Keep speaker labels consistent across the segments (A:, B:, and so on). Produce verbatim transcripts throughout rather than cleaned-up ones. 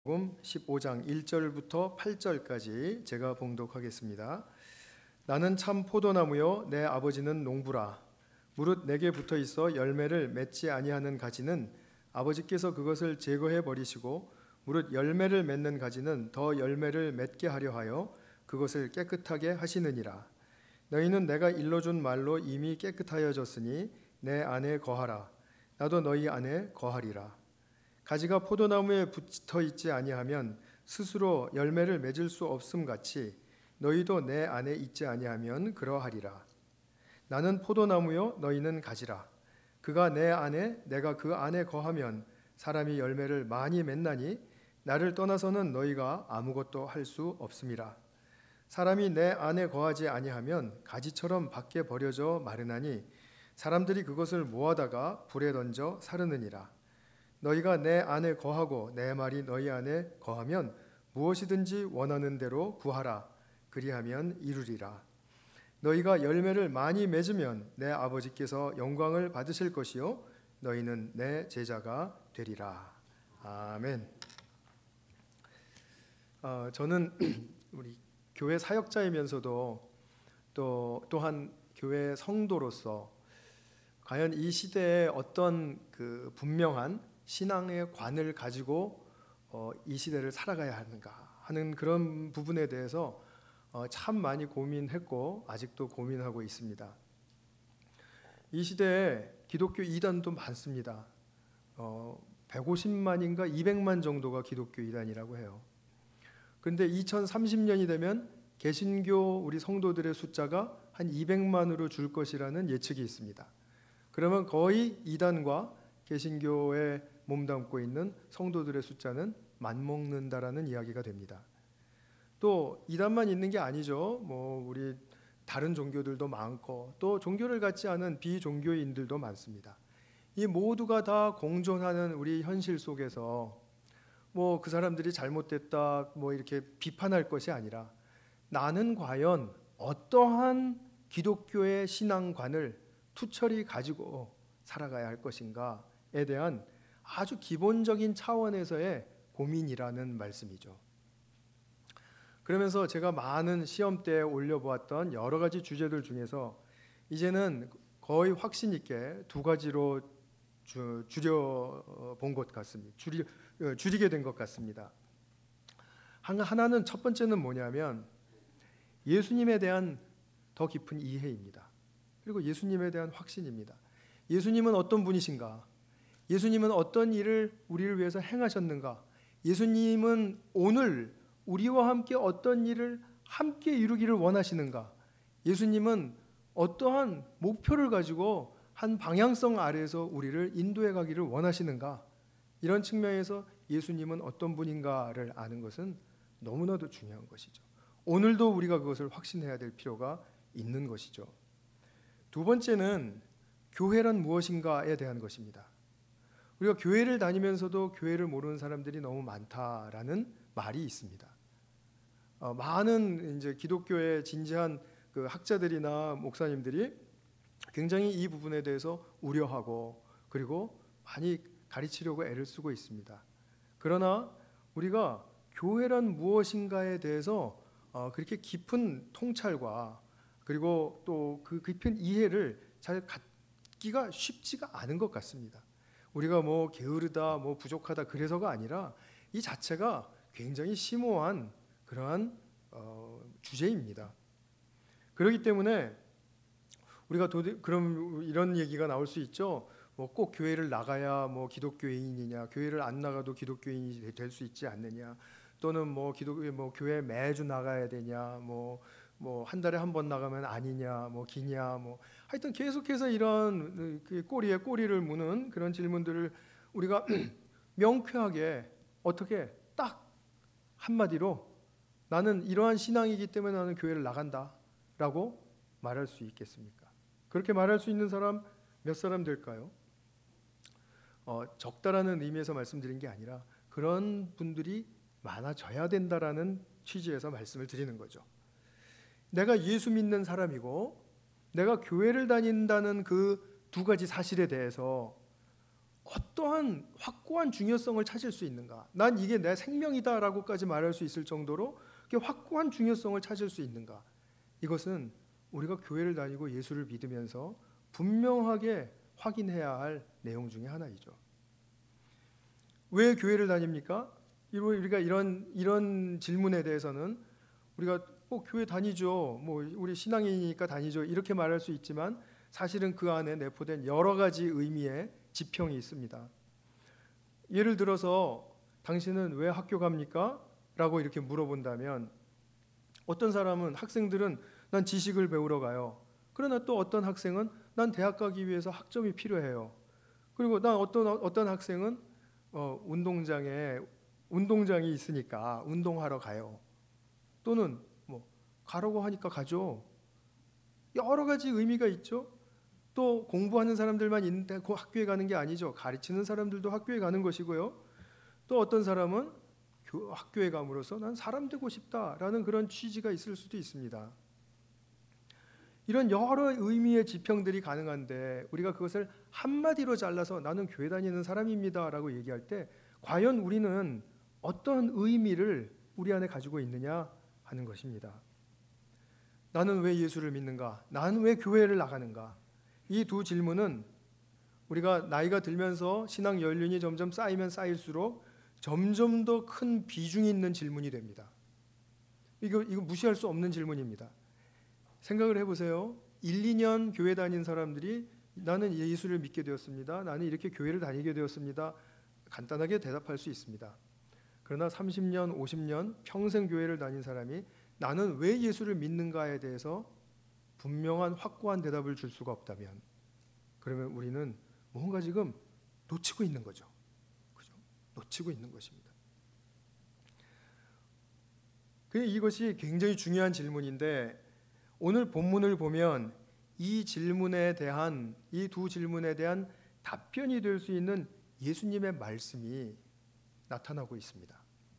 A: 마태복음 십오 장 일 절부터 팔 절까지 제가 봉독하겠습니다. 나는 참 포도나무요 내 아버지는 농부라. 무릇 내게 붙어 있어 열매를 맺지 아니하는 가지는 아버지께서 그것을 제거해 버리시고 무릇 열매를 맺는 가지는 더 열매를 맺게 하려 하여 그것을 깨끗하게 하시느니라. 너희는 내가 일러준 말로 이미 깨끗하여졌으니 내 안에 거하라. 나도 너희 안에 거하리라. 가지가 포도나무에 붙어 있지 아니하면 스스로 열매를 맺을 수 없음 같이 너희도 내 안에 있지 아니하면 그러하리라. 나는 포도나무요 너희는 가지라. 그가 내 안에 내가 그 안에 거하면 사람이 열매를 많이 맺나니 나를 떠나서는 너희가 아무것도 할 수 없음이라. 사람이 내 안에 거하지 아니하면 가지처럼 밖에 버려져 마르나니 사람들이 그것을 모아다가 불에 던져 사르느니라. 너희가 내 안에 거하고 내 말이 너희 안에 거하면 무엇이든지 원하는 대로 구하라. 그리하면 이루리라. 너희가 열매를 많이 맺으면 내 아버지께서 영광을 받으실 것이요 너희는 내 제자가 되리라. 아멘. 어, 저는 우리 교회 사역자이면서도 또 또한 교회 성도로서 과연 이 시대에 어떤 그 분명한 신앙의 관을 가지고 어, 이 시대를 살아가야 하는가 하는 그런 부분에 대해서 어, 참 많이 고민했고 아직도 고민하고 있습니다. 이 시대에 기독교 이단도 많습니다. 어, 백오십만인가 이백만 정도가 기독교 이단이라고 해요. 그런데 이천삼십 년이 되면 개신교 우리 성도들의 숫자가 한 이백만으로 줄 것이라는 예측이 있습니다. 그러면 거의 이단과 개신교에 몸담고 있는 성도들의 숫자는 맞먹는다라는 이야기가 됩니다. 또 이단만 있는 게 아니죠. 뭐 우리 다른 종교들도 많고 또 종교를 갖지 않은 비종교인들도 많습니다. 이 모두가 다 공존하는 우리 현실 속에서 뭐 그 사람들이 잘못됐다 뭐 이렇게 비판할 것이 아니라 나는 과연 어떠한 기독교의 신앙관을 투철히 가지고 살아가야 할 것인가에 대한 아주 기본적인 차원에서의 고민이라는 말씀이죠. 그러면서 제가 많은 시험 때 올려보았던 여러 가지 주제들 중에서 이제는 거의 확신 있게 두 가지로 주, 줄여본 것 같습니다. 줄이, 줄이게 된 것 같습니다. 하나는 첫 번째는 뭐냐면 예수님에 대한 더 깊은 이해입니다. 그리고 예수님에 대한 확신입니다. 예수님은 어떤 분이신가? 예수님은 어떤 일을 우리를 위해서 행하셨는가? 예수님은 오늘 우리와 함께 어떤 일을 함께 이루기를 원하시는가? 예수님은 어떠한 목표를 가지고 한 방향성 아래에서 우리를 인도해 가기를 원하시는가? 이런 측면에서 예수님은 어떤 분인가를 아는 것은 너무나도 중요한 것이죠. 오늘도 우리가 그것을 확신해야 될 필요가 있는 것이죠. 두 번째는 교회란 무엇인가에 대한 것입니다. 우리가 교회를 다니면서도 교회를 모르는 사람들이 너무 많다라는 말이 있습니다. 어, 많은 이제 기독교의 진지한 그 학자들이나 목사님들이 굉장히 이 부분에 대해서 우려하고 그리고 많이 가르치려고 애를 쓰고 있습니다. 그러나 우리가 교회란 무엇인가에 대해서 어, 그렇게 깊은 통찰과 그리고 또 그 깊은 이해를 잘 갖기가 쉽지가 않은 것 같습니다. 우리가 뭐 게으르다, 뭐 부족하다 그래서가 아니라 이 자체가 굉장히 심오한 그러한 어, 주제입니다. 그렇기 때문에 우리가 도대, 그럼 이런 얘기가 나올 수 있죠. 뭐 꼭 교회를 나가야 뭐 기독교인이냐, 교회를 안 나가도 기독교인이 될 수 있지 않느냐, 또는 뭐 기독 뭐 교회 매주 나가야 되냐, 뭐 뭐 한 달에 한 번 나가면 아니냐, 뭐 기냐, 뭐 하여튼 계속해서 이런 그 꼬리에 꼬리를 무는 그런 질문들을 우리가 명쾌하게 어떻게 딱 한마디로 나는 이러한 신앙이기 때문에 나는 교회를 나간다라고 말할 수 있겠습니까? 그렇게 말할 수 있는 사람 몇 사람 될까요? 어, 적다라는 의미에서 말씀드린 게 아니라 그런 분들이 많아져야 된다라는 취지에서 말씀을 드리는 거죠. 내가 예수 믿는 사람이고 내가 교회를 다닌다는 그 두 가지 사실에 대해서 어떠한 확고한 중요성을 찾을 수 있는가? 난 이게 내 생명이다라고까지 말할 수 있을 정도로 확고한 중요성을 찾을 수 있는가? 이것은 우리가 교회를 다니고 예수를 믿으면서 분명하게 확인해야 할 내용 중에 하나이죠. 왜 교회를 다닙니까? 우리가 이런 이런 질문에 대해서는 우리가 뭐 교회 다니죠, 뭐 우리 신앙이니까 다니죠 이렇게 말할 수 있지만 사실은 그 안에 내포된 여러 가지 의미의 지평이 있습니다. 예를 들어서 당신은 왜 학교 갑니까? 라고 이렇게 물어본다면 어떤 사람은 학생들은 난 지식을 배우러 가요. 그러나 또 어떤 학생은 난 대학 가기 위해서 학점이 필요해요. 그리고 난 어떤 어떤 학생은 어, 운동장에 운동장이 있으니까 운동하러 가요. 또는 뭐 가라고 하니까 가죠. 여러 가지 의미가 있죠. 또 공부하는 사람들만 있는데 그 학교에 가는 게 아니죠. 가르치는 사람들도 학교에 가는 것이고요. 또 어떤 사람은 학교에 감으로써 난 사람 되고 싶다라는 그런 취지가 있을 수도 있습니다. 이런 여러 의미의 지평들이 가능한데 우리가 그것을 한마디로 잘라서 나는 교회 다니는 사람입니다라고 얘기할 때 과연 우리는 어떤 의미를 우리 안에 가지고 있느냐 하는 것입니다. 나는 왜 예수를 믿는가? 나는 왜 교회를 나가는가? 이 두 질문은 우리가 나이가 들면서 신앙 연륜이 점점 쌓이면 쌓일수록 점점 더 큰 비중이 있는 질문이 됩니다. 이거, 이거 무시할 수 없는 질문입니다. 생각을 해보세요. 일, 이 년 교회 다닌 사람들이 나는 예수를 믿게 되었습니다. 나는 이렇게 교회를 다니게 되었습니다. 간단하게 대답할 수 있습니다. 그러나 삼십 년, 오십 년 평생 교회를 다닌 사람이 나는 왜 예수를 믿는가에 대해서 분명한 확고한 대답을 줄 수가 없다면 그러면 우리는 뭔가 지금 놓치고 있는 거죠. 그죠? 놓치고 있는 것입니다. 이것이 굉장히 중요한 질문인데 오늘 본문을 보면 이 질문에 대한 이 두 질문에 대한 답변이 될 수 있는 예수님의 말씀이 나타나고 있습니다.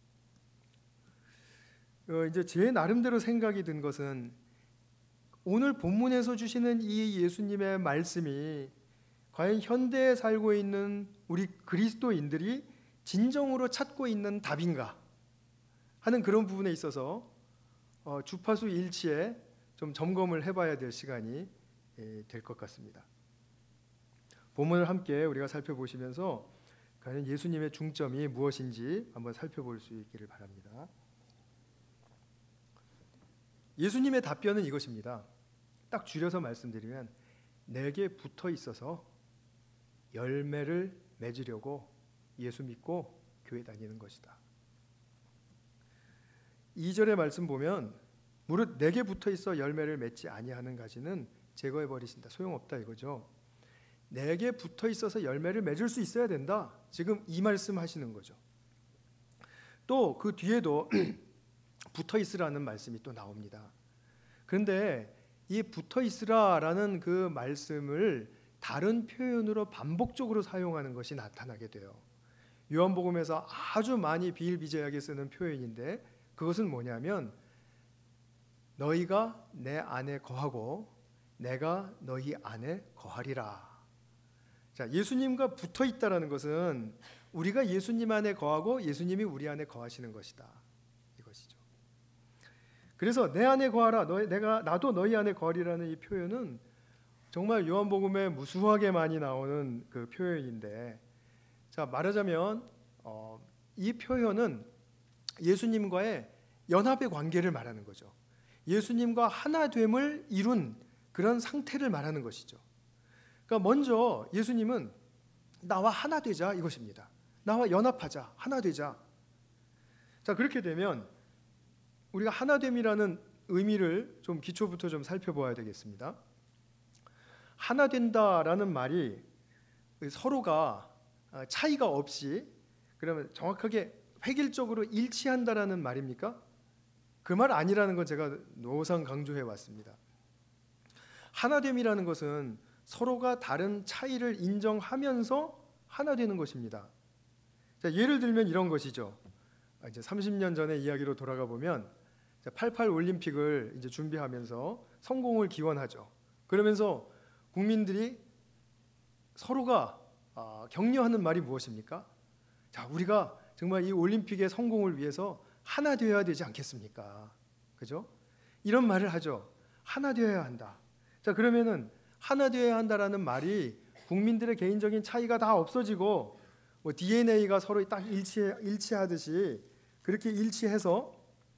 A: 어, 이제 제 나름대로 생각이 든 것은 오늘 본문에서 주시는 이 예수님의 말씀이 과연 현대에 살고 있는 우리 그리스도인들이 진정으로 찾고 있는 답인가 하는 그런 부분에 있어서 어, 주파수 일치에 좀 점검을 해봐야 될 시간이 될 것 같습니다. 본문을 함께 우리가 살펴보시면서 과연 예수님의 중점이 무엇인지 한번 살펴볼 수 있기를 바랍니다. 예수님의 답변은 이것입니다. 딱 줄여서 말씀드리면 내게 붙어 있어서 열매를 맺으려고 예수 믿고 교회 다니는 것이다. 이 절의 말씀 보면 무릇 내게 붙어 있어 열매를 맺지 아니하는 가지는 제거해 버리신다. 소용없다 이거죠. 내게 붙어 있어서 열매를 맺을 수 있어야 된다. 지금 이 말씀 하시는 거죠. 또 그 뒤에도 붙어 있으라는 말씀이 또 나옵니다. 그런데 이 붙어 있으라라는 그 말씀을 다른 표현으로 반복적으로 사용하는 것이 나타나게 돼요. 요한복음에서 아주 많이 비일비재하게 쓰는 표현인데 그것은 뭐냐면 너희가 내 안에 거하고 내가 너희 안에 거하리라. 자, 예수님과 붙어 있다라는 것은 우리가 예수님 안에 거하고 예수님이 우리 안에 거하시는 것이다. 이것이죠. 그래서 내 안에 거하라. 너, 내가 나도 너희 안에 거하리라는 이 표현은 정말 요한복음에 무수하게 많이 나오는 그 표현인데, 자 말하자면 어, 이 표현은 예수님과의 연합의 관계를 말하는 거죠. 예수님과 하나됨을 이룬 그런 상태를 말하는 것이죠. 그러니까 먼저 예수님은 나와 하나 되자 이것입니다. 나와 연합하자, 하나 되자. 자 그렇게 되면 우리가 하나됨이라는 의미를 좀 기초부터 좀 살펴봐야 되겠습니다. 하나 된다라는 말이 서로가 차이가 없이 그러면 정확하게 획일적으로 일치한다라는 말입니까? 그 말 아니라는 건 제가 노상 강조해 왔습니다. 하나됨이라는 것은 서로가 다른 차이를 인정하면서 하나 되는 것입니다. 자, 예를 들면 이런 것이죠. 이제 삼십 년 전의 이야기로 돌아가 보면 팔십팔 올림픽을 이제 준비하면서 성공을 기원하죠. 그러면서 국민들이 서로가 어, 격려하는 말이 무엇입니까? 자, 우리가 정말 이 올림픽의 성공을 위해서 하나 되어야 되지 않겠습니까? 그죠? 이런 말을 하죠. 하나 되어야 한다. 자, 그러면은 하나 되어야 한다라는 말이 국민들의 개인적인 차이가 다 없어지고 뭐 디엔에이가 서로 딱 일치 일치하듯이 그렇게 일치해서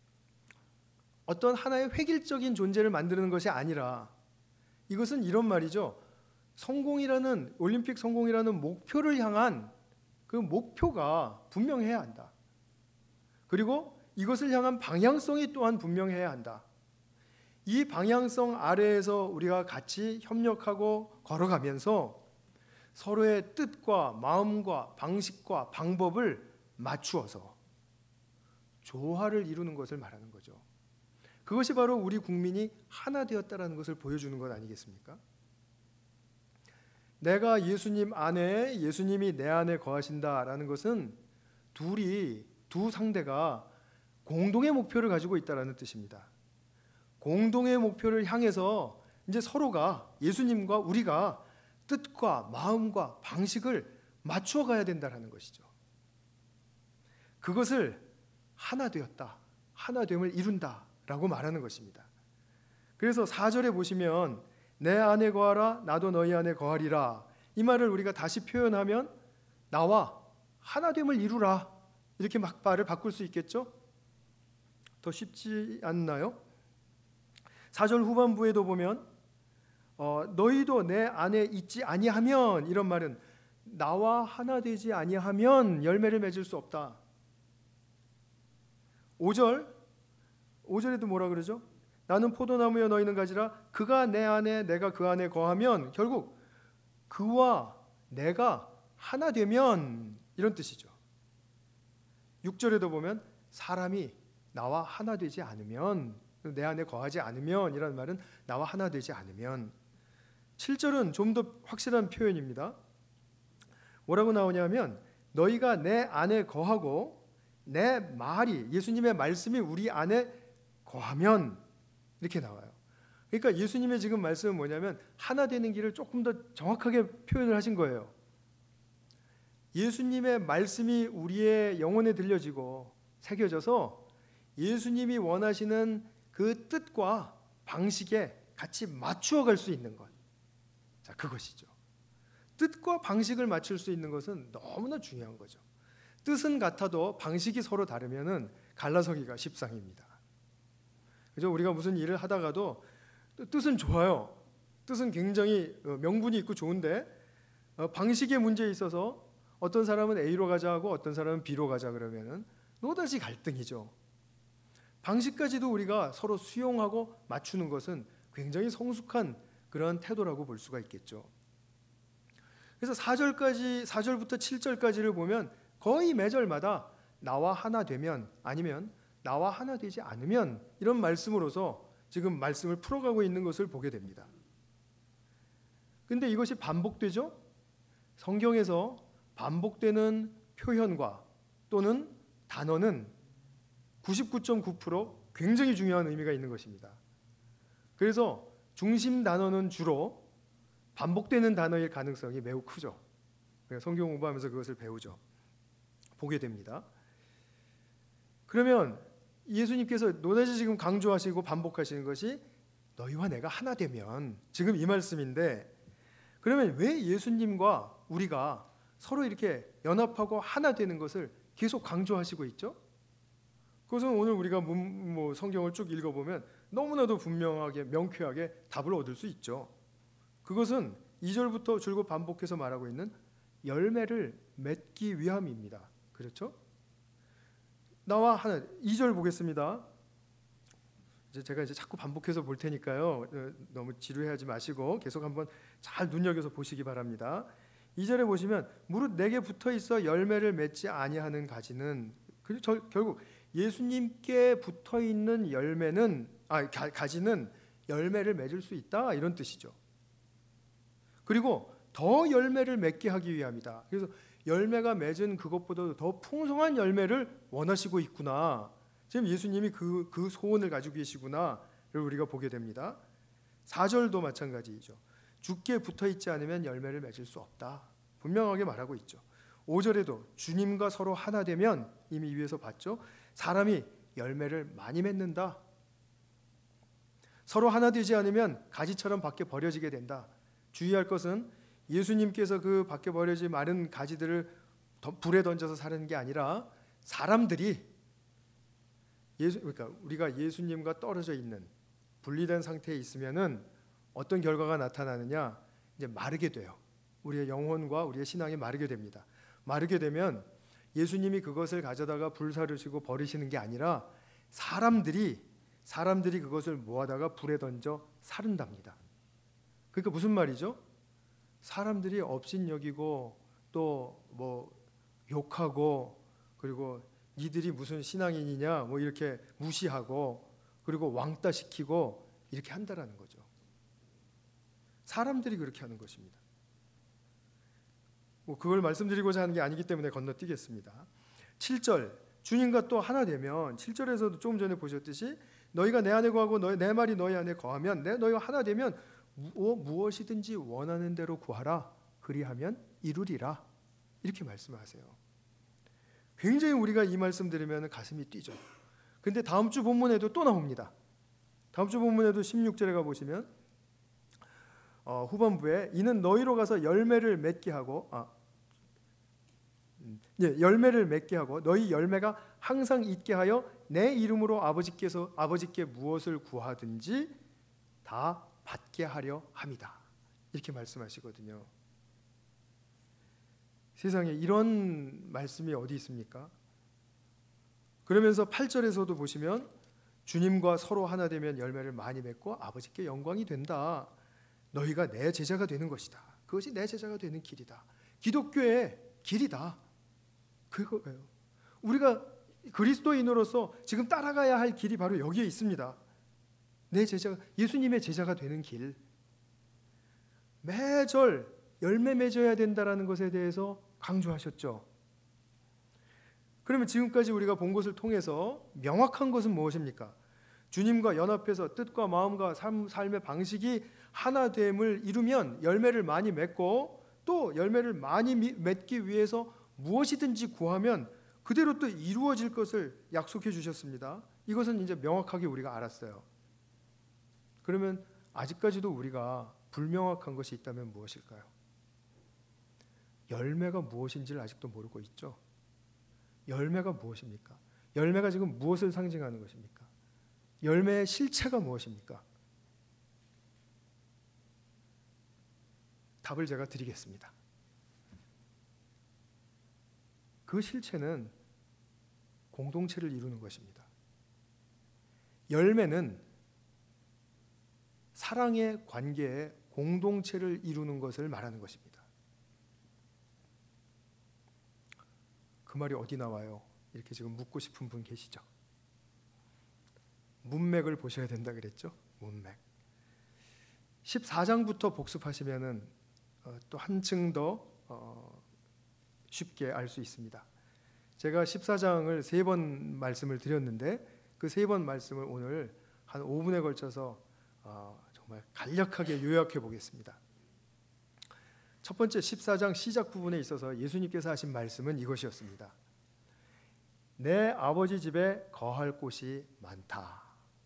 A: 어떤 하나의 획일적인 존재를 만드는 것이 아니라 이것은 이런 말이죠. 성공이라는 올림픽 성공이라는 목표를 향한 그 목표가 분명해야 한다. 그리고 이것을 향한 방향성이 또한 분명해야 한다. 이 방향성 아래에서 우리가 같이 협력하고 걸어가면서 서로의 뜻과 마음과 방식과 방법을 맞추어서 조화를 이루는 것을 말하는 거죠. 그것이 바로 우리 국민이 하나 되었다라는 것을 보여주는 것 아니겠습니까? 내가 예수님 안에, 예수님이 내 안에 거하신다라는 것은 둘이, 두 상대가 공동의 목표를 가지고 있다라는 뜻입니다. 공동의 목표를 향해서 이제 서로가, 예수님과 우리가 뜻과 마음과 방식을 맞추어 가야 된다는 것이죠. 그것을 하나 되었다, 하나됨을 이룬다 라고 말하는 것입니다. 그래서 사 절에 보시면 내 안에 거하라 나도 너희 안에 거하리라, 이 말을 우리가 다시 표현하면 나와 하나됨을 이루라, 이렇게 막 말을 바꿀 수 있겠죠? 더 쉽지 않나요? 사 절 후반부에도 보면 어, 너희도 내 안에 있지 아니하면, 이런 말은 나와 하나 되지 아니하면 열매를 맺을 수 없다. 오 절 오 절에도 뭐라 그러죠? 나는 포도나무여 너희는 가지라 그가 내 안에 내가 그 안에 거하면, 결국 그와 내가 하나 되면, 이런 뜻이죠. 육 절에도 보면 사람이 나와 하나 되지 않으면, 내 안에 거하지 않으면, 이라는 말은 나와 하나 되지 않으면. 칠 절은 좀 더 확실한 표현입니다. 뭐라고 나오냐면 너희가 내 안에 거하고 내 말이, 예수님의 말씀이 우리 안에 거하면, 이렇게 나와요. 그러니까 예수님의 지금 말씀은 뭐냐면 하나 되는 길을 조금 더 정확하게 표현을 하신 거예요. 예수님의 말씀이 우리의 영혼에 들려지고 새겨져서 예수님이 원하시는 그 뜻과 방식에 같이 맞추어 갈 수 있는 것. 자, 그것이죠. 뜻과 방식을 맞출 수 있는 것은 너무나 중요한 거죠. 뜻은 같아도 방식이 서로 다르면은 갈라서기가 십상입니다. 그죠? 우리가 무슨 일을 하다가도 뜻은 좋아요. 뜻은 굉장히 명분이 있고 좋은데 방식의 문제에 있어서 어떤 사람은 A로 가자 하고 어떤 사람은 B로 가자 그러면은 또다시 갈등이죠. 방식까지도 우리가 서로 수용하고 맞추는 것은 굉장히 성숙한 그런 태도라고 볼 수가 있겠죠. 그래서 사 절까지, 사 절부터 칠 절까지를 보면 거의 매절마다 나와 하나 되면, 아니면 나와 하나 되지 않으면, 이런 말씀으로서 지금 말씀을 풀어가고 있는 것을 보게 됩니다. 근데 이것이 반복되죠? 성경에서 반복되는 표현과 또는 단어는 구십구 점 구 퍼센트 굉장히 중요한 의미가 있는 것입니다. 그래서 중심 단어는 주로 반복되는 단어일 가능성이 매우 크죠. 성경 공부하면서 그것을 배우죠. 보게 됩니다. 그러면 예수님께서 노다지 지금 강조하시고 반복하시는 것이 너희와 내가 하나 되면, 지금 이 말씀인데, 그러면 왜 예수님과 우리가 서로 이렇게 연합하고 하나 되는 것을 계속 강조하시고 있죠? 그것은 오늘 우리가 뭐 성경을 쭉 읽어보면 너무나도 분명하게 명쾌하게 답을 얻을 수 있죠. 그것은 이 절부터 줄곧 반복해서 말하고 있는 열매를 맺기 위함입니다. 그렇죠? 나와 하나, 이 절 보겠습니다. 이제 제가 이제 자꾸 반복해서 볼 테니까요. 너무 지루해하지 마시고 계속 한번 잘 눈여겨서 보시기 바랍니다. 이 절에 보시면 무릇 내게 붙어 있어 열매를 맺지 아니하는 가지는, 그 결국 예수님께 붙어 있는 열매는, 아, 가, 가지는 열매를 맺을 수 있다, 이런 뜻이죠. 그리고 더 열매를 맺게 하기 위함이다. 그래서 열매가 맺은 그것보다도 더 풍성한 열매를 원하시고 있구나. 지금 예수님이 그, 그 소원을 가지고 계시구나를 우리가 보게 됩니다. 사 절도 마찬가지이죠. 주께 붙어 있지 않으면 열매를 맺을 수 없다 분명하게 말하고 있죠. 오 절에도 주님과 서로 하나 되면, 이미 위에서 봤죠, 사람이 열매를 많이 맺는다. 서로 하나 되지 않으면 가지처럼 밖에 버려지게 된다. 주의할 것은 예수님께서 그 밖에 버려진 마른 가지들을 불에 던져서 사는 게 아니라 사람들이 예수, 그러니까 우리가 예수님과 떨어져 있는 분리된 상태에 있으면은 어떤 결과가 나타나느냐? 이제 마르게 돼요. 우리의 영혼과 우리의 신앙이 마르게 됩니다. 마르게 되면 예수님이 그것을 가져다가 불사르시고 버리시는 게 아니라 사람들이 사람들이 그것을 모아다가 불에 던져 사른답니다. 그러니까 무슨 말이죠? 사람들이 업신여기고 또 뭐 욕하고, 그리고 니들이 무슨 신앙인이냐 뭐 이렇게 무시하고, 그리고 왕따 시키고 이렇게 한다라는 거죠. 사람들이 그렇게 하는 것입니다. 뭐 그걸 말씀드리고자 하는 게 아니기 때문에 건너뛰겠습니다. 칠 절, 주님과 또 하나 되면, 칠 절에서도 조금 전에 보셨듯이 너희가 내 안에 거하고 너희, 내 말이 너희 안에 거하면, 내 너희가 하나 되면 무, 무엇이든지 원하는 대로 구하라. 그리하면 이루리라. 이렇게 말씀하세요. 굉장히 우리가 이 말씀 들으면 가슴이 뛰죠. 근데 다음 주 본문에도 또 나옵니다. 다음 주 본문에도 십육 절에 가보시면 어, 후반부에 이는 너희로 가서 열매를 맺게 하고 아, 음, 예, 열매를 맺게 하고 너희 열매가 항상 있게 하여 내 이름으로 아버지께서 아버지께 무엇을 구하든지 다 받게 하려 함이다. 이렇게 말씀하시거든요. 세상에 이런 말씀이 어디 있습니까? 그러면서 팔 절에서도 보시면 주님과 서로 하나 되면 열매를 많이 맺고 아버지께 영광이 된다. 너희가 내 제자가 되는 것이다. 그것이 내 제자가 되는 길이다. 기독교의 길이다. 그거예요. 우리가 그리스도인으로서 지금 따라가야 할 길이 바로 여기에 있습니다. 내 제자, 예수님의 제자가 되는 길. 매절 열매 맺어야 된다라는 것에 대해서 강조하셨죠. 그러면 지금까지 우리가 본 것을 통해서 명확한 것은 무엇입니까? 주님과 연합해서 뜻과 마음과 삶, 삶의 방식이 하나됨을 이루면 열매를 많이 맺고, 또 열매를 많이 맺기 위해서 무엇이든지 구하면 그대로 또 이루어질 것을 약속해 주셨습니다. 이것은 이제 명확하게 우리가 알았어요. 그러면 아직까지도 우리가 불명확한 것이 있다면 무엇일까요? 열매가 무엇인지를 아직도 모르고 있죠. 열매가 무엇입니까? 열매가 지금 무엇을 상징하는 것입니까? 열매의 실체가 무엇입니까? 답을 제가 드리겠습니다. 그 실체는 공동체를 이루는 것입니다. 열매는 사랑의 관계에 공동체를 이루는 것을 말하는 것입니다. 그 말이 어디 나와요? 이렇게 지금 묻고 싶은 분 계시죠? 문맥을 보셔야 된다 그랬죠? 문맥. 십사 장부터 복습하시면은 어, 또 한층 더 어, 쉽게 알 수 있습니다. 제가 십사 장을 세 번 말씀을 드렸는데 그 세 번 말씀을 오늘 한 오 분에 걸쳐서 어, 정말 간략하게 요약해 보겠습니다. 첫 번째 십사 장 시작 부분에 있어서 예수님께서 하신 말씀은 이것이었습니다. 내 아버지 집에 거할 곳이 많다.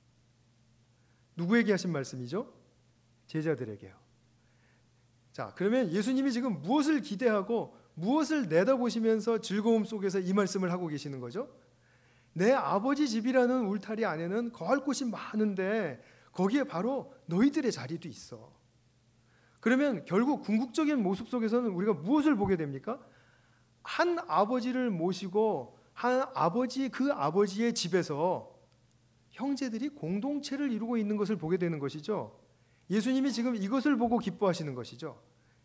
A: 누구에게 하신 말씀이죠? 제자들에게요. 자, 그러면 예수님이 지금 무엇을 기대하고 무엇을 내다보시면서 즐거움 속에서 이 말씀을 하고 계시는 거죠? 내 아버지 집이라는 울타리 안에는 거할 곳이 많은데 거기에 바로 너희들의 자리도 있어. 그러면 결국 궁극적인 모습 속에서는 우리가 무엇을 보게 됩니까? 한 아버지를 모시고 한 아버지, 그 아버지의 집에서 형제들이 공동체를 이루고 있는 것을 보게 되는 것이죠. 예수님이 지금 이것을 보고 기뻐하시는 것이죠.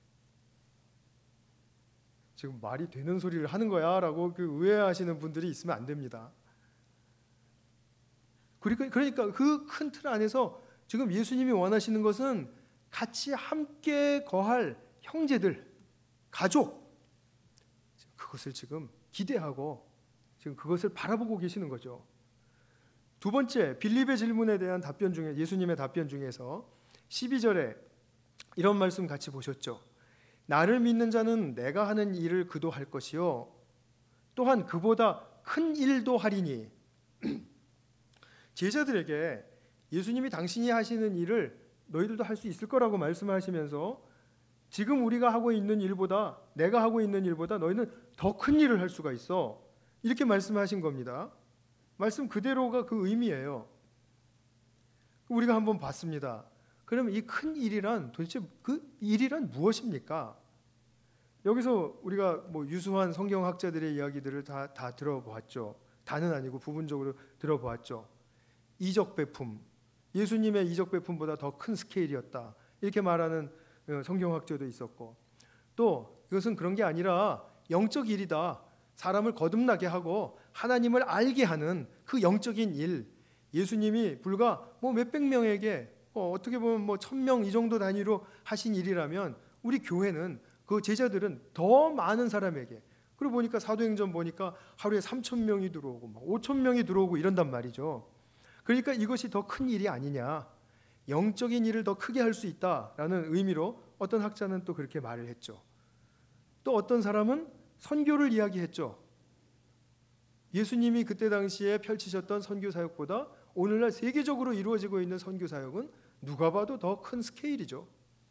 A: 지금 말이 되는 소리를 하는 거야 라고 그 의아해하시는 분들이 있으면 안 됩니다. 그러니까, 그러니까 그 큰 틀 안에서 지금 예수님이 원하시는 것은 같이 함께 거할 형제들, 가족, 그것을 지금 기대하고 지금 그것을 바라보고 계시는 거죠. 두 번째, 빌립의 질문에 대한 답변 중에, 예수님의 답변 중에서 십이 절에 이런 말씀 같이 보셨죠. 나를 믿는 자는 내가 하는 일을 그도 할 것이요 또한 그보다 큰 일도 하리니. 제자들에게 예수님이 당신이 하시는 일을 너희들도 할 수 있을 거라고 말씀하시면서 지금 우리가 하고 있는 일보다, 내가 하고 있는 일보다 너희는 더 큰 일을 할 수가 있어, 이렇게 말씀하신 겁니다. 말씀 그대로가 그 의미예요. 우리가 한번 봤습니다. 그러면 이 큰 일이란 도대체 그 일이란 무엇입니까? 여기서 우리가 뭐 유수한 성경학자들의 이야기들을 다, 다 들어보았죠. 다는 아니고 부분적으로 들어보았죠. 이적 배품, 예수님의 이적 배품보다 더 큰 스케일이었다, 이렇게 말하는 성경학자도 있었고, 또 이것은 그런 게 아니라 영적 일이다, 사람을 거듭나게 하고 하나님을 알게 하는 그 영적인 일, 예수님이 불과 뭐 몇백 명에게 어, 어떻게 보면 뭐 천 명 이 정도 단위로 하신 일이라면 우리 교회는, 그 제자들은 더 많은 사람에게, 그리고 보니까 사도행전 보니까 하루에 삼천 명이 들어오고 막 오천 명이 들어오고 이런단 말이죠. 그러니까 이것이 더 큰 일이 아니냐, 영적인 일을 더 크게 할 수 있다라는 의미로 어떤 학자는 또 그렇게 말을 했죠. 또 어떤 사람은 선교를 이야기했죠. 예수님이 그때 당시에 펼치셨던 선교 사역보다 오늘날 세계적으로 이루어지고 있는 선교 사역은 누가 봐도 더 큰 스케일이죠.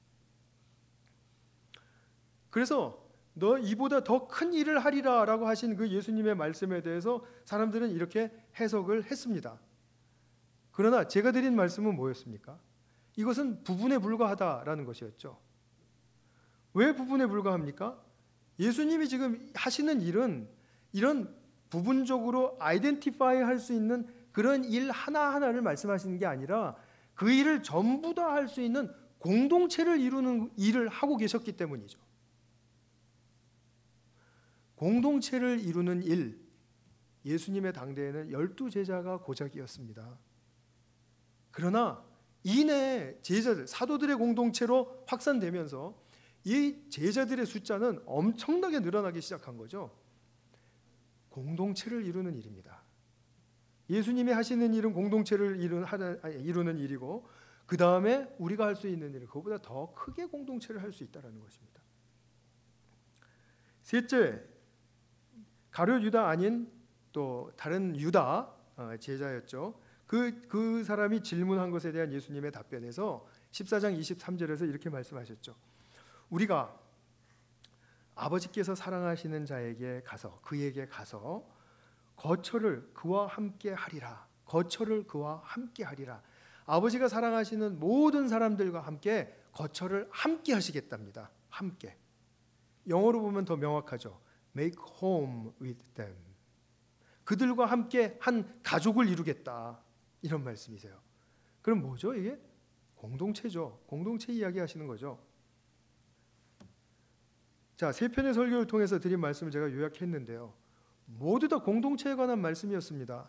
A: 그래서 너 이보다 더 큰 일을 하리라 라고 하신 그 예수님의 말씀에 대해서 사람들은 이렇게 해석을 했습니다. 그러나 제가 드린 말씀은 뭐였습니까? 이것은 부분에 불과하다라는 것이었죠. 왜 부분에 불과합니까? 예수님이 지금 하시는 일은 이런 부분적으로 아이덴티파이 할 수 있는 그런 일 하나하나를 말씀하시는 게 아니라 그 일을 전부 다 할 수 있는 공동체를 이루는 일을 하고 계셨기 때문이죠. 공동체를 이루는 일, 예수님의 당대에는 열두 제자가 고작이었습니다. 그러나 이내 제자들, 사도들의 공동체로 확산되면서 이 제자들의 숫자는 엄청나게 늘어나기 시작한 거죠. 공동체를 이루는 일입니다. 예수님이 하시는 일은 공동체를 이루는 일이고, 그 다음에 우리가 할 수 있는 일은 그보다 더 크게 공동체를 할 수 있다는 것입니다. 셋째, 가룟 유다 아닌 또 다른 유다 제자였죠. 그, 그 사람이 질문한 것에 대한 예수님의 답변에서 십사 장 이십삼 절에서 이렇게 말씀하셨죠. 우리가 아버지께서 사랑하시는 자에게 가서, 그에게 가서 거처를 그와 함께 하리라. 거처를 그와 함께 하리라. 아버지가 사랑하시는 모든 사람들과 함께 거처를 함께 하시겠답니다. 함께. 영어로 보면 더 명확하죠. Make home with them. 그들과 함께 한 가족을 이루겠다, 이런 말씀이세요. 그럼 뭐죠? 이게 공동체죠. 공동체 이야기 하시는 거죠. 자, 세 편의 설교를 통해서 드린 말씀을 제가 요약했는데요. 모두 다 공동체에 관한 말씀이었습니다.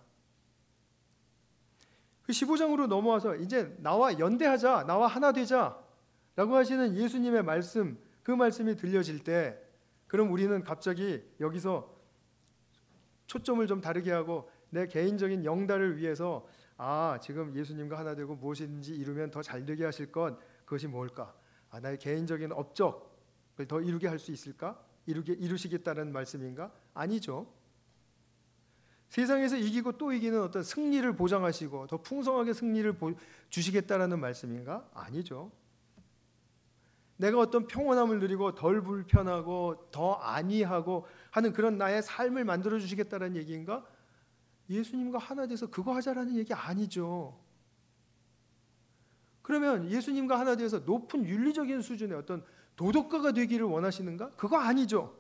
A: 그 십오 장으로 넘어와서 이제 나와 연대하자, 나와 하나 되자 라고 하시는 예수님의 말씀, 그 말씀이 들려질 때, 그럼 우리는 갑자기 여기서 초점을 좀 다르게 하고 내 개인적인 영달을 위해서, 아, 지금 예수님과 하나 되고 무엇인지 이루면 더 잘되게 하실 것, 그것이 뭘까? 아, 나의 개인적인 업적을 더 이루게 할 수 있을까? 이루게, 이루시겠다는 말씀인가? 아니죠. 세상에서 이기고 또 이기는 어떤 승리를 보장하시고 더 풍성하게 승리를 보, 주시겠다라는 말씀인가? 아니죠. 내가 어떤 평온함을 누리고 덜 불편하고 더 안위하고 하는 그런 나의 삶을 만들어 주시겠다는 얘기인가? 예수님과 하나 돼서 그거 하자라는 얘기 아니죠. 그러면 예수님과 하나 돼서 높은 윤리적인 수준의 어떤 도덕가가 되기를 원하시는가? 그거 아니죠.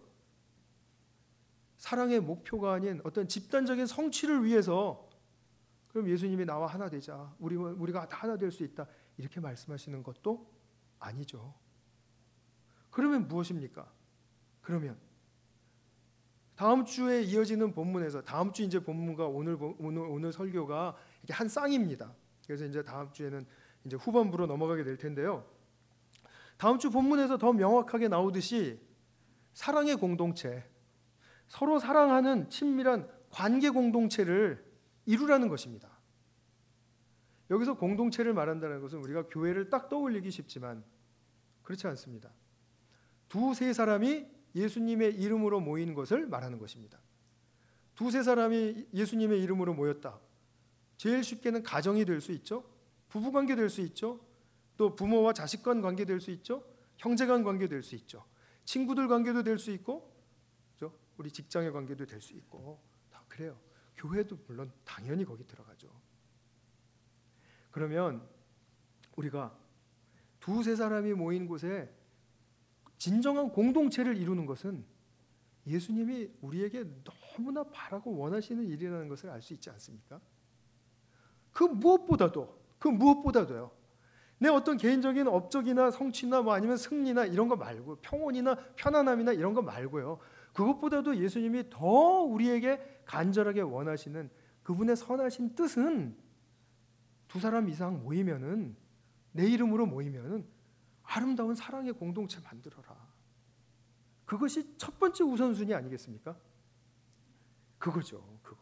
A: 사랑의 목표가 아닌 어떤 집단적인 성취를 위해서, 그럼 예수님이 나와 하나 되자, 우리, 우리가 다 하나 될 수 있다, 이렇게 말씀하시는 것도 아니죠. 그러면 무엇입니까? 그러면 다음 주에 이어지는 본문에서, 다음 주 이제 본문과 오늘 오늘 오늘 설교가 이게 한 쌍입니다. 그래서 이제 다음 주에는 이제 후반부로 넘어가게 될 텐데요. 다음 주 본문에서 더 명확하게 나오듯이 사랑의 공동체, 서로 사랑하는 친밀한 관계 공동체를 이루라는 것입니다. 여기서 공동체를 말한다는 것은 우리가 교회를 딱 떠올리기 쉽지만 그렇지 않습니다. 두세 사람이 예수님의 이름으로 모인 것을 말하는 것입니다. 두세 사람이 예수님의 이름으로 모였다. 제일 쉽게는 가정이 될 수 있죠. 부부관계 될 수 있죠. 또 부모와 자식 간 관계 될 수 있죠. 형제 간 관계 될 수 있죠. 친구들 관계도 될 수 있고, 그렇죠? 우리 직장의 관계도 될 수 있고, 다 그래요. 교회도 물론 당연히 거기 들어가죠. 그러면 우리가 두세 사람이 모인 곳에 진정한 공동체를 이루는 것은 예수님이 우리에게 너무나 바라고 원하시는 일이라는 것을 알 수 있지 않습니까? 그 무엇보다도 그 무엇보다도요. 내 어떤 개인적인 업적이나 성취나 뭐 아니면 승리나 이런 거 말고, 평온이나 편안함이나 이런 거 말고요. 그것보다도 예수님이 더 우리에게 간절하게 원하시는 그분의 선하신 뜻은 두 사람 이상 모이면은, 내 이름으로 모이면은 아름다운 사랑의 공동체 만들어라. 그것이 첫 번째 우선순위 아니겠습니까? 그거죠. 그거.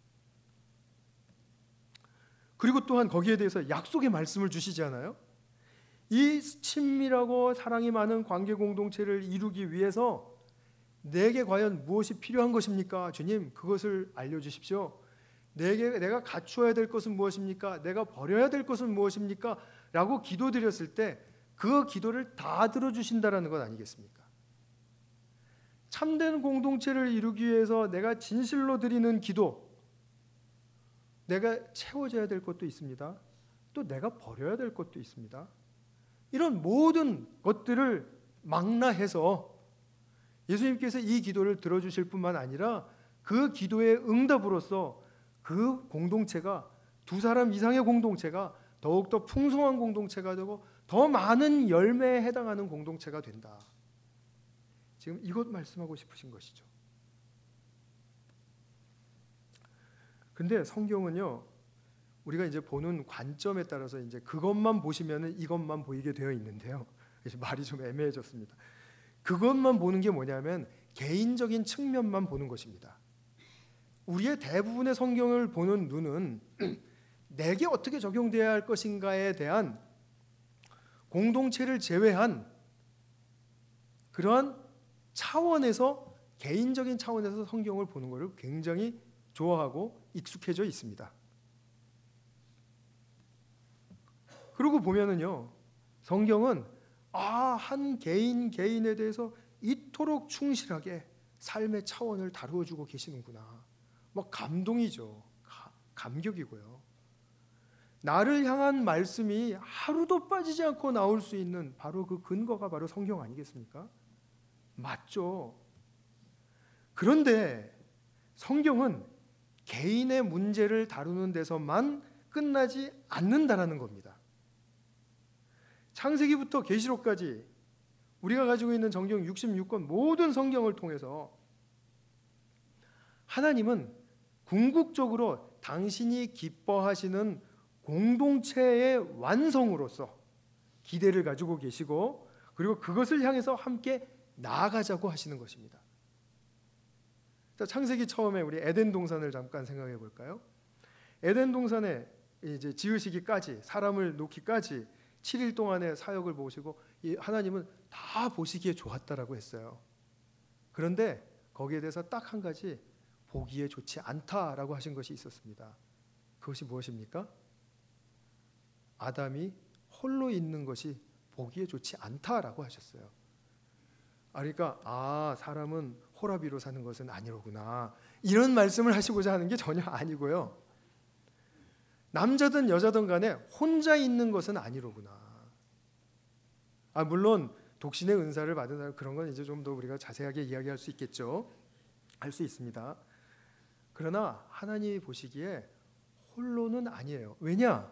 A: 그리고 또한 거기에 대해서 약속의 말씀을 주시지 않아요? 이 친밀하고 사랑이 많은 관계 공동체를 이루기 위해서 내게 과연 무엇이 필요한 것입니까? 주님, 그것을 알려주십시오. 내게 내가 갖추어야 될 것은 무엇입니까? 내가 버려야 될 것은 무엇입니까? 라고 기도드렸을 때 그 기도를 다 들어주신다라는 것 아니겠습니까? 참된 공동체를 이루기 위해서 내가 진실로 드리는 기도, 내가 채워져야 될 것도 있습니다. 또 내가 버려야 될 것도 있습니다. 이런 모든 것들을 망라해서 예수님께서 이 기도를 들어주실 뿐만 아니라 그 기도의 응답으로서 그 공동체가, 두 사람 이상의 공동체가 더욱더 풍성한 공동체가 되고 더 많은 열매에 해당하는 공동체가 된다. 지금 이것 말씀하고 싶으신 것이죠. 근데 성경은요, 우리가 이제 보는 관점에 따라서 이제 그것만 보시면은 이것만 보이게 되어 있는데요. 이제 말이 좀 애매해졌습니다. 그것만 보는 게 뭐냐면 개인적인 측면만 보는 것입니다. 우리의 대부분의 성경을 보는 눈은 내게 어떻게 적용돼야 할 것인가에 대한 공동체를 제외한 그러한 차원에서, 개인적인 차원에서 성경을 보는 것을 굉장히 좋아하고 익숙해져 있습니다. 그러고 보면은요, 성경은 아, 한 개인 개인에 대해서 이토록 충실하게 삶의 차원을 다루어주고 계시는구나. 뭐 감동이죠. 가, 감격이고요. 나를 향한 말씀이 하루도 빠지지 않고 나올 수 있는 바로 그 근거가 바로 성경 아니겠습니까? 맞죠. 그런데 성경은 개인의 문제를 다루는 데서만 끝나지 않는다라는 겁니다. 창세기부터 계시록까지 우리가 가지고 있는 성경 육십육 권 모든 성경을 통해서 하나님은 궁극적으로 당신이 기뻐하시는 공동체의 완성으로서 기대를 가지고 계시고, 그리고 그것을 향해서 함께 나아가자고 하시는 것입니다. 자, 창세기 처음에 우리 에덴 동산을 잠깐 생각해 볼까요? 에덴 동산에 이제 지으시기까지, 사람을 놓기까지 칠 일 동안의 사역을 보시고 하나님은 다 보시기에 좋았다라고 했어요. 그런데 거기에 대해서 딱 한 가지, 보기에 좋지 않다라고 하신 것이 있었습니다. 그것이 무엇입니까? 아담이 홀로 있는 것이 보기에 좋지 않다라고 하셨어요. 아, 그러니까 아, 사람은 호라비로 사는 것은 아니로구나, 이런 말씀을 하시고자 하는 게 전혀 아니고요. 남자든 여자든 간에 혼자 있는 것은 아니로구나. 아, 물론 독신의 은사를 받은 사람, 그런 건 이제 좀 더 우리가 자세하게 이야기할 수 있겠죠. 할 수 있습니다. 그러나 하나님이 보시기에 홀로는 아니에요. 왜냐?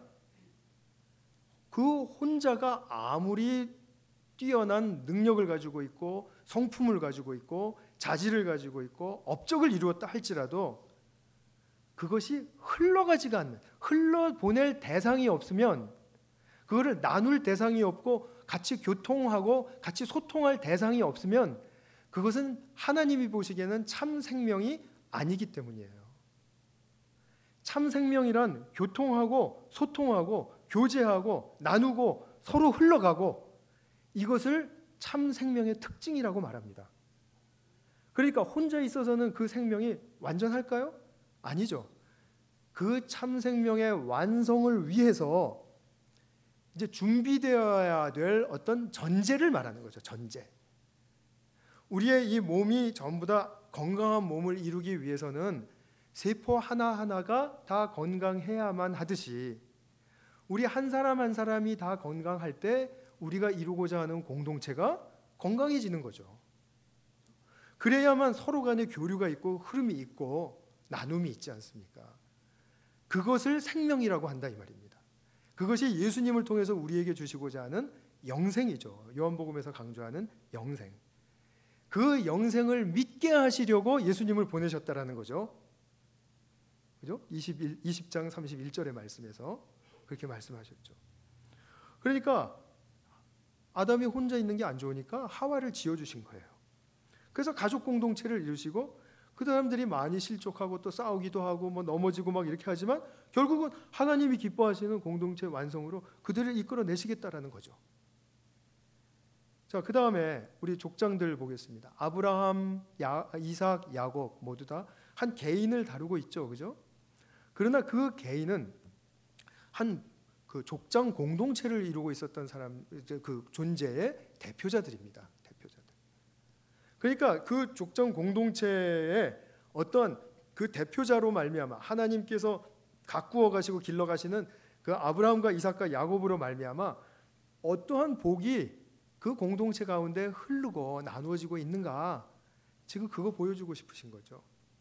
A: 그 혼자가 아무리 뛰어난 능력을 가지고 있고 성품을 가지고 있고 자질을 가지고 있고 업적을 이루었다 할지라도 그것이 흘러가지가 않는, 흘러보낼 대상이 없으면, 그거를 나눌 대상이 없고 같이 교통하고 같이 소통할 대상이 없으면 그것은 하나님이 보시기에는 참 생명이 아니기 때문이에요. 참 생명이란 교통하고 소통하고 교제하고 나누고 서로 흘러가고, 이것을 참 생명의 특징이라고 말합니다. 그러니까 혼자 있어서는 그 생명이 완전할까요? 아니죠. 그 참 생명의 완성을 위해서 이제 준비되어야 될 어떤 전제를 말하는 거죠. 전제. 우리의 이 몸이 전부 다 건강한 몸을 이루기 위해서는 세포 하나하나가 다 건강해야만 하듯이 우리 한 사람 한 사람이 다 건강할 때 우리가 이루고자 하는 공동체가 건강해지는 거죠. 그래야만 서로 간에 교류가 있고 흐름이 있고 나눔이 있지 않습니까? 그것을 생명이라고 한다 이 말입니다. 그것이 예수님을 통해서 우리에게 주시고자 하는 영생이죠. 요한복음에서 강조하는 영생. 그 영생을 믿게 하시려고 예수님을 보내셨다라는 거죠. 그죠? 이십일, 이십 장 삼십일 절의 말씀에서 그렇게 말씀하셨죠. 그러니까 아담이 혼자 있는 게 안 좋으니까 하와를 지어주신 거예요. 그래서 가족 공동체를 이루시고 그 사람들이 많이 실족하고 또 싸우기도 하고 뭐 넘어지고 막 이렇게 하지만 결국은 하나님이 기뻐하시는 공동체 완성으로 그들을 이끌어내시겠다라는 거죠. 자, 그 다음에 우리 족장들 보겠습니다. 아브라함, 야, 이삭, 야곱 모두 다 한 개인을 다루고 있죠, 그죠? 그러나 그 개인은 한 그 족장 공동체를 이루고 있었던 사람, 그 존재의 대표자들입니다. 대표자들. 그러니까 그 족장 공동체의 어떤 그 대표자로 말미암아 하나님께서 가꾸어 가시고 길러 가시는 그 아브라함과 이삭과 야곱으로 말미암아 어떠한 복이 그 공동체 가운데 흐르고 나누어지고 있는가, 지금 그거 보여주고 싶으신 거죠.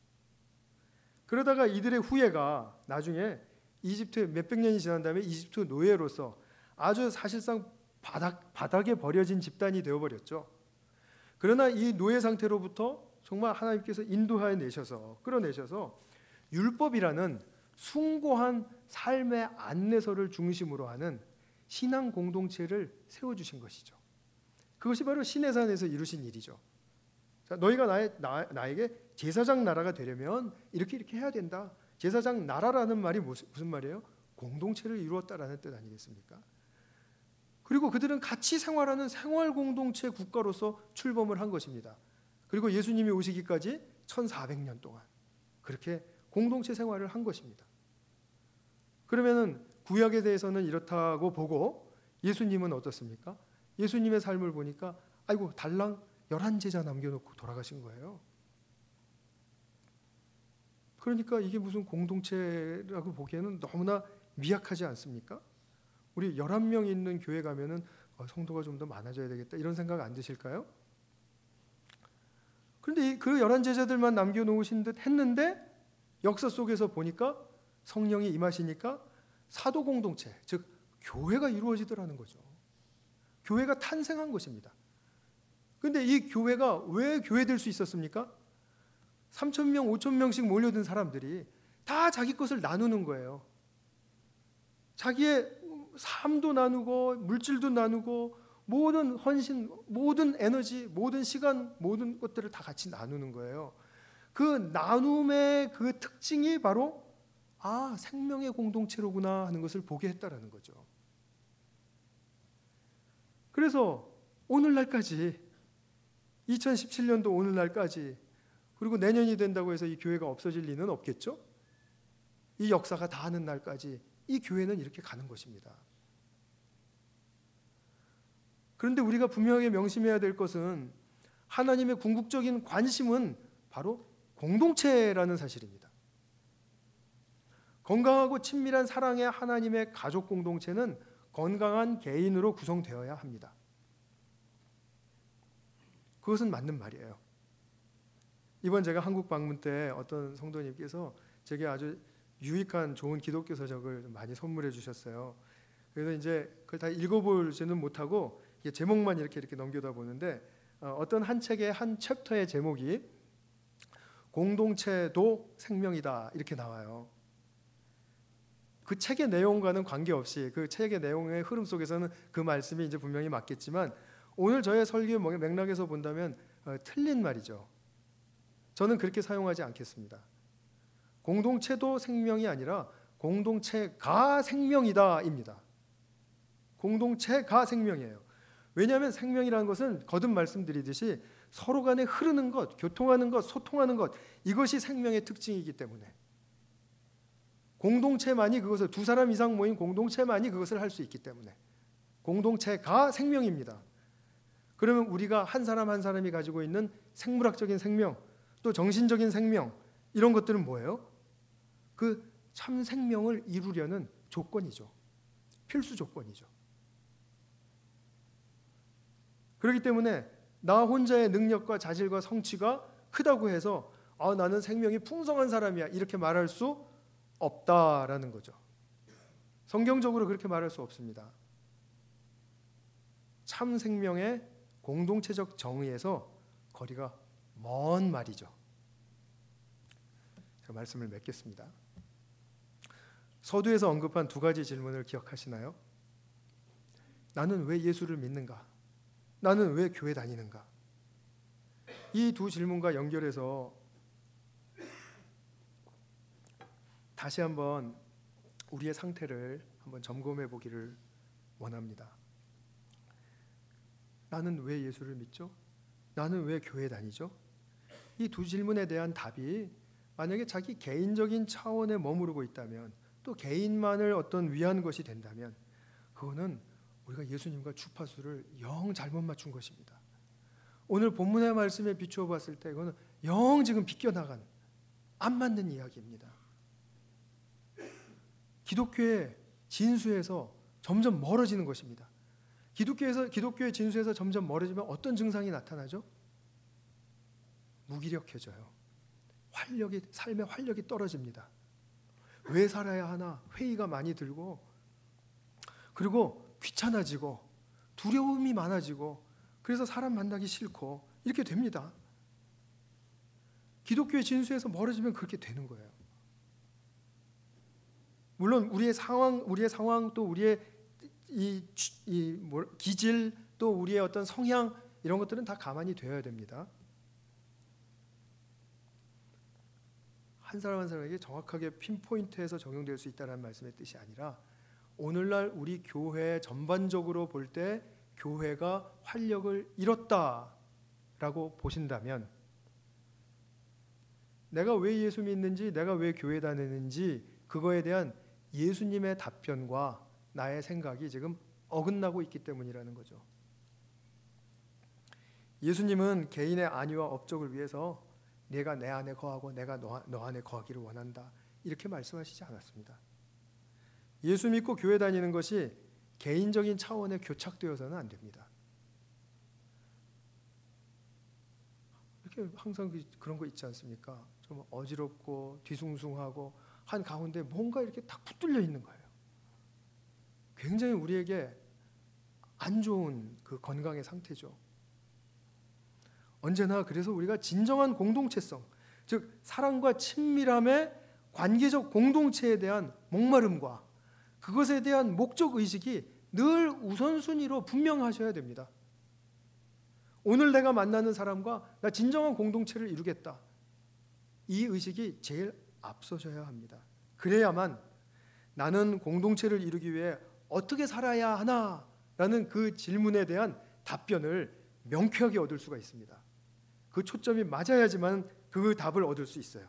A: 그러다가 이들의 후예가 나중에 이집트에 몇백 년이 지난 다음에 이집트 노예로서 아주 사실상 바닥, 바닥에 버려진 집단이 되어버렸죠. 그러나 이 노예 상태로부터 정말 하나님께서 인도하여 내셔서 끌어내셔서 율법이라는 숭고한 삶의 안내서를 중심으로 하는 신앙 공동체를 세워주신 것이죠. 그것이 바로 시내산에서 이루신 일이죠. 자, 너희가 나의, 나, 나에게 제사장 나라가 되려면 이렇게 이렇게 해야 된다. 제사장 나라라는 말이 무슨, 무슨 말이에요? 공동체를 이루었다라는 뜻 아니겠습니까? 그리고 그들은 같이 생활하는 생활 공동체 국가로서 출범을 한 것입니다. 그리고 예수님이 오시기까지 천사백 년 동안 그렇게 공동체 생활을 한 것입니다. 그러면은 구약에 대해서는 이렇다고 보고 예수님은 어떻습니까? 예수님의 삶을 보니까 아이고 달랑 열한 제자 남겨놓고 돌아가신 거예요. 그러니까 이게 무슨 공동체라고 보기에는 너무나 미약하지 않습니까? 우리 열한 명 있는 교회 가면은 어, 성도가 좀 더 많아져야 되겠다 이런 생각 안 드실까요? 그런데 그 열한 제자들만 남겨놓으신 듯 했는데 역사 속에서 보니까 성령이 임하시니까 사도 공동체, 즉 교회가 이루어지더라는 거죠. 교회가 탄생한 것입니다. 그런데 이 교회가 왜 교회 될 수 있었습니까? 삼천 명, 오천 명씩 몰려든 사람들이 다 자기 것을 나누는 거예요. 자기의 삶도 나누고 물질도 나누고 모든 헌신, 모든 에너지, 모든 시간, 모든 것들을 다 같이 나누는 거예요. 그 나눔의 그 특징이 바로 아, 생명의 공동체로구나 하는 것을 보게 했다라는 거죠. 그래서 오늘날까지 이천십칠 년도 오늘날까지 그리고 내년이 된다고 해서 이 교회가 없어질 리는 없겠죠? 이 역사가 다 하는 날까지 이 교회는 이렇게 가는 것입니다. 그런데 우리가 분명하게 명심해야 될 것은 하나님의 궁극적인 관심은 바로 공동체라는 사실입니다. 건강하고 친밀한 사랑의 하나님의 가족 공동체는 건강한 개인으로 구성되어야 합니다. 그것은 맞는 말이에요. 이번 제가 한국 방문 때 어떤 성도님께서 제게 아주 유익한 좋은 기독교 서적을 많이 선물해 주셨어요. 그래서 이제 그걸 다 읽어보지는 못하고 제목만 이렇게 이렇게 넘겨다 보는데 어떤 한 책의 한 챕터의 제목이 공동체도 생명이다 이렇게 나와요. 그 책의 내용과는 관계없이 그 책의 내용의 흐름 속에서는 그 말씀이 이제 분명히 맞겠지만 오늘 저의 설교 맥락에서 본다면 어, 틀린 말이죠. 저는 그렇게 사용하지 않겠습니다. 공동체도 생명이 아니라 공동체가 생명이다입니다. 공동체가 생명이에요. 왜냐하면 생명이라는 것은 거듭 말씀드리듯이 서로 간에 흐르는 것, 교통하는 것, 소통하는 것, 이것이 생명의 특징이기 때문에 공동체만이 그것을, 두 사람 이상 모인 공동체만이 그것을 할 수 있기 때문에 공동체가 생명입니다. 그러면 우리가 한 사람 한 사람이 가지고 있는 생물학적인 생명, 또 정신적인 생명, 이런 것들은 뭐예요? 그 참 생명을 이루려는 조건이죠. 필수 조건이죠. 그렇기 때문에 나 혼자의 능력과 자질과 성취가 크다고 해서 아, 나는 생명이 풍성한 사람이야, 이렇게 말할 수 없다라는 거죠. 성경적으로 그렇게 말할 수 없습니다. 참 생명의 공동체적 정의에서 거리가 먼 말이죠. 제가 말씀을 맺겠습니다. 서두에서 언급한 두 가지 질문을 기억하시나요? 나는 왜 예수를 믿는가? 나는 왜 교회 다니는가? 이 두 질문과 연결해서 다시 한번 우리의 상태를 한번 점검해 보기를 원합니다. 나는 왜 예수를 믿죠? 나는 왜 교회 다니죠? 이 두 질문에 대한 답이 만약에 자기 개인적인 차원에 머무르고 있다면, 또 개인만을 어떤 위한 것이 된다면, 그거는 우리가 예수님과 주파수를 영 잘못 맞춘 것입니다. 오늘 본문의 말씀에 비추어 봤을 때 이거는 영 지금 비껴나간, 안 맞는 이야기입니다. 기독교의 진수에서 점점 멀어지는 것입니다. 기독교에서, 기독교의 진수에서 점점 멀어지면 어떤 증상이 나타나죠? 무기력해져요. 활력이, 삶의 활력이 떨어집니다. 왜 살아야 하나 회의가 많이 들고, 그리고 귀찮아지고 두려움이 많아지고, 그래서 사람 만나기 싫고 이렇게 됩니다. 기독교의 진수에서 멀어지면 그렇게 되는 거예요. 물론 우리의 상황, 우리의 상황 또 우리의 이, 이 뭐, 기질, 또 우리의 어떤 성향, 이런 것들은 다 가만히 되어야 됩니다. 한 사람 한 사람에게 정확하게 핀포인트해서 적용될 수 있다는 말씀의 뜻이 아니라, 오늘날 우리 교회 전반적으로 볼 때 교회가 활력을 잃었다라고 보신다면, 내가 왜 예수 믿는지, 내가 왜 교회 다니는지, 그거에 대한 예수님의 답변과 나의 생각이 지금 어긋나고 있기 때문이라는 거죠. 예수님은 개인의 안위와 업적을 위해서 내가 내 안에 거하고 내가 너, 너 안에 거하기를 원한다, 이렇게 말씀하시지 않았습니다. 예수 믿고 교회 다니는 것이 개인적인 차원에 교착되어서는 안 됩니다. 이렇게 항상 그런 거 있지 않습니까? 좀 어지럽고 뒤숭숭하고 한 가운데 뭔가 이렇게 딱 붙들려 있는 거예요. 굉장히 우리에게 안 좋은 그 건강의 상태죠. 언제나 그래서 우리가 진정한 공동체성, 즉 사랑과 친밀함의 관계적 공동체에 대한 목마름과 그것에 대한 목적의식이 늘 우선순위로 분명하셔야 됩니다. 오늘 내가 만나는 사람과 나 진정한 공동체를 이루겠다, 이 의식이 제일 앞서셔야 합니다. 그래야만 나는 공동체를 이루기 위해 어떻게 살아야 하나라는 그 질문에 대한 답변을 명쾌하게 얻을 수가 있습니다. 그 초점이 맞아야지만 그 답을 얻을 수 있어요.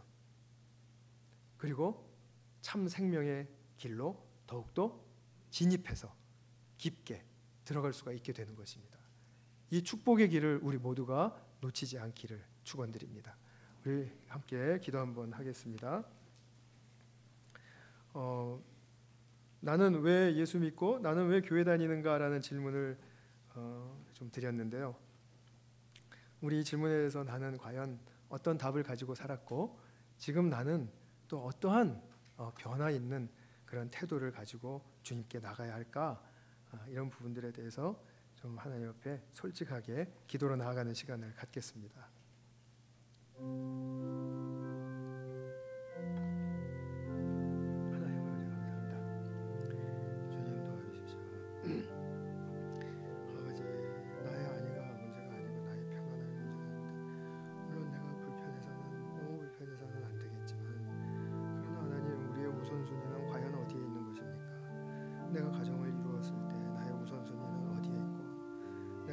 A: 그리고 참 생명의 길로 더욱더 진입해서 깊게 들어갈 수가 있게 되는 것입니다. 이 축복의 길을 우리 모두가 놓치지 않기를 축원드립니다. 우리 함께 기도 한번 하겠습니다. 어, 나는 왜 예수 믿고 나는 왜 교회 다니는가라는 질문을 어, 좀 드렸는데요. 우리 이 질문에 대해서 나는 과연 어떤 답을 가지고 살았고, 지금 나는 또 어떠한 어, 변화 있는 그런 태도를 가지고 주님께 나가야 할까, 아, 이런 부분들에 대해서 좀 하나님 앞에 솔직하게 기도로 나아가는 시간을 갖겠습니다. 하나님 아버지 감사합니다. 주님 도와주십시오. 아버지, 나의 안위가 문제가 아니고 나의 평안함이 문제가 있다. 물론 내가 불편해서는, 너무 불편해서는 안 되겠지만, 그러나 하나님, 우리의 우선순위는 과연 어디에 있는 것입니까? 내가 가정을 이루었을 때 나의 우선순위는 어디에 있고,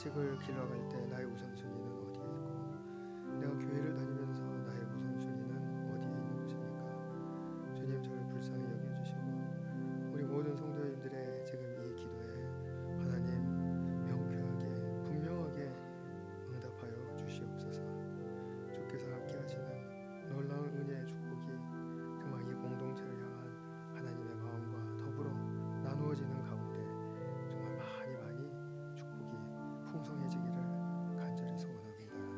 A: 자식을 길러갈 때 나의 우선순위는 어디에 있고 내가 교회를 다니면서 나의 우선순위는 어디에 있는 것입니까? 주님, 저를 불쌍히 여겨주시고 우리 모든 성도님들의 지금 이 기도에 하나님 명쾌하게 분명하게 응답하여 주시옵소서. 주께서 함께 하시는 놀라운 은혜의 축복이 정말 이 공동체를 향한 하나님의 마음과 더불어 나누어지는 가운데 정말 많이 많이 축복이 풍성해지기를 간절히 소원합니다.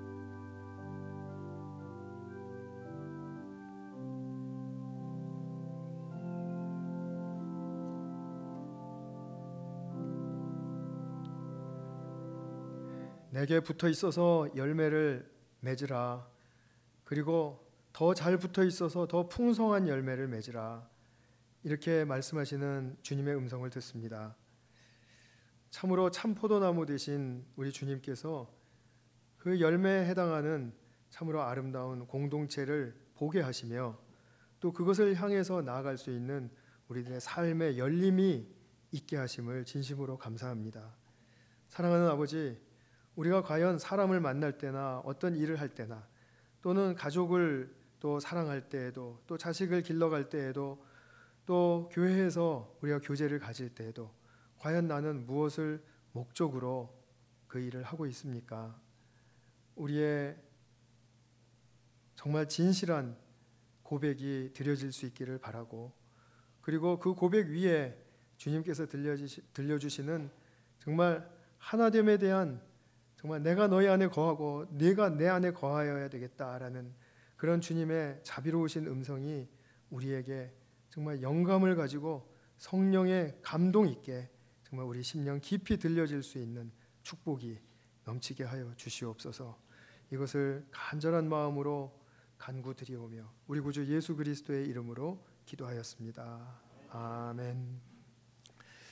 A: 내게 붙어 있어서 열매를 맺으라. 그리고 더 잘 붙어 있어서 더 풍성한 열매를 맺으라. 이렇게 말씀하시는 주님의 음성을 듣습니다. 참으로 참 포도나무 되신 우리 주님께서 그 열매에 해당하는 참으로 아름다운 공동체를 보게 하시며 또 그것을 향해서 나아갈 수 있는 우리들의 삶의 열림이 있게 하심을 진심으로 감사합니다. 사랑하는 아버지, 우리가 과연 사람을 만날 때나 어떤 일을 할 때나 또는 가족을 또 사랑할 때에도 또 자식을 길러갈 때에도 또 교회에서 우리가 교제를 가질 때에도 과연 나는 무엇을 목적으로 그 일을 하고 있습니까? 우리의 정말 진실한 고백이 드려질 수 있기를 바라고, 그리고 그 고백 위에 주님께서 들려주시는 정말 하나됨에 대한 정말 내가 너희 안에 거하고 네가 내 안에 거하여야 되겠다라는 그런 주님의 자비로우신 음성이 우리에게 정말 영감을 가지고 성령의 감동 있게 정말 우리 심령 깊이 들려질 수 있는 축복이 넘치게 하여 주시옵소서. 이것을 간절한 마음으로 간구드리오며 우리 구주 예수 그리스도의 이름으로 기도하였습니다. 아멘.